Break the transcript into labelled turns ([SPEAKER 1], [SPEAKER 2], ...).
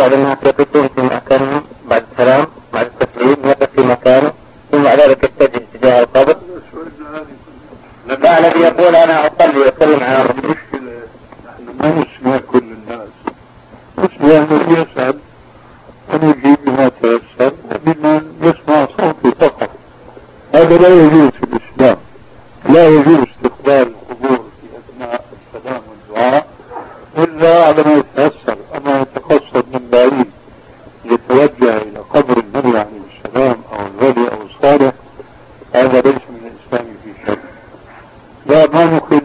[SPEAKER 1] بعض الناس يقفون في مكانهم بعد السلام بعد التسليم يقف في مكانه ثم بعد ذلك يتجه اتجاه القبر. لا الذي يقول أنا أصلي وأسلم على الرسول.
[SPEAKER 2] المشكلة نحن ما نسمع كل الناس، نسمع من يسأل ونجيب بما تيسر وممن يسمع صوتي فقط. هذا لا يجوز في الإسلام، لا يجوز استقبال القبور في أثناء السلام والدعاء إلا على ما يتيسر. أما يتقصد من بعيد يتوجه إلى قبر النبي عليه السلام أو الولي أو الصالح، هذا ليس من الإسلام في شيء. لا ما نخرج